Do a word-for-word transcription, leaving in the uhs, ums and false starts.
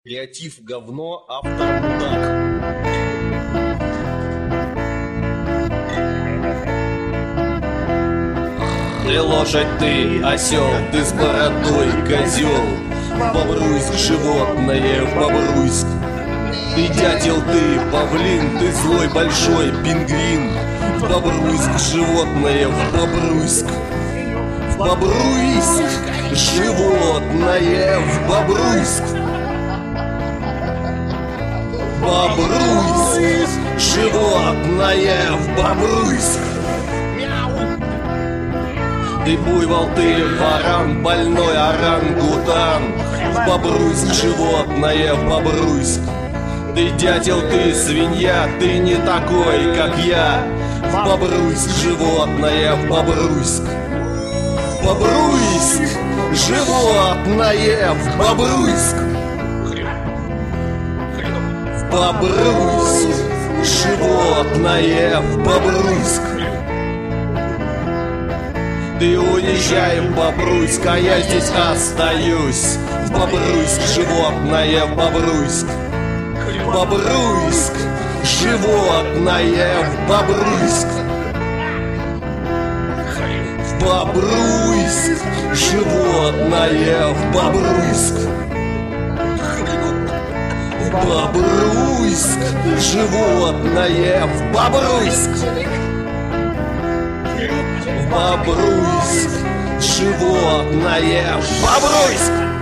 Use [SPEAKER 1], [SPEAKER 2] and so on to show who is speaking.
[SPEAKER 1] Креатив говно, автор мудак. Ты лошадь, ты осел, ты с бородой козел. Бобруйск, животное, Бобруйск. Ты дятел, ты павлин, ты злой большой пингвин. В Бобруйск, животное, в Бобруйск. В Бобруйск, животное, в Бобруйск. Бобруйск, животное, в Бобруйск. Ты буйвол, ты варан, больной орангутан. В Бобруйск, животное, в Бобруйск. Ты дятел, ты свинья, ты не такой, как я. В Бобруйск, животное, в Бобруйск. В Бобруйск, животное, в Бобруйск. В Бобруйск, животное, в Бобруйск. Ты уезжай в Бобруйск, а я здесь остаюсь. В Бобруйск, животное, в Бобруйск. В Бобруйск, животное, в Бобруйск. В Бобруйск, животное, в Бобруйск. В Бобруйск, животное, в Бобруйск. В Бобруйск, животное, в Бобруйск.